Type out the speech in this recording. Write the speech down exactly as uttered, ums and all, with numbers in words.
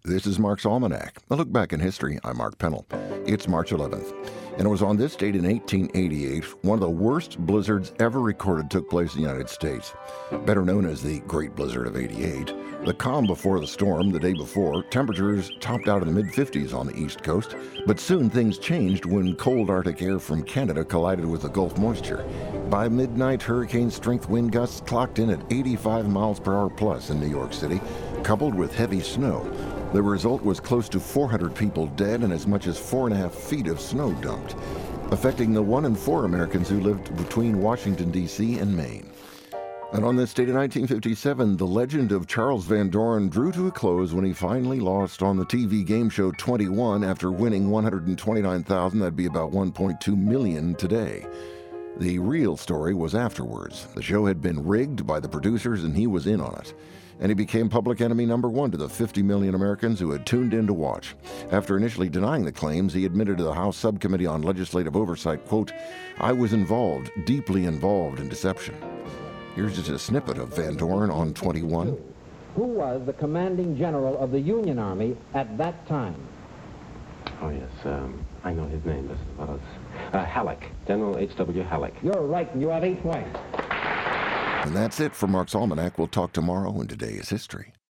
This is Mark's Almanac. A look back in history. I'm Mark Pennell. It's March eleventh. And it was on this date in eighteen eighty-eight, one of the worst blizzards ever recorded took place in the United States. Better known as the Great Blizzard of eighty-eight. The calm before the storm the day before, temperatures topped out in the mid fifties on the East Coast, but soon things changed when cold Arctic air from Canada collided with the Gulf moisture. By midnight, hurricane-strength wind gusts clocked in at eighty-five miles per hour plus in New York City, coupled with heavy snow. The result was close to four hundred people dead and as much as four and a half feet of snow dumped, affecting the one in four Americans who lived between Washington, D C and Maine. And on this date in nineteen fifty-seven, the legend of Charles Van Doren drew to a close when he finally lost on the T V game show twenty-one after winning one hundred twenty-nine thousand dollars. That'd be about one point two million dollars today. The real story was afterwards. The show had been rigged by the producers and he was in on it. And he became public enemy number one to the fifty million Americans who had tuned in to watch. After initially denying the claims, he admitted to the House Subcommittee on Legislative Oversight, quote, "I was involved, deeply involved in deception." Here's just a snippet of Van Doren on twenty-one. Who was the commanding general of the Union Army at that time? Oh, yes, um, I know his name, Mister Wells. Uh, Halleck, General H W Halleck. You're right, and you have eight points. And that's it for Mark's Almanac. We'll talk tomorrow, and today is history.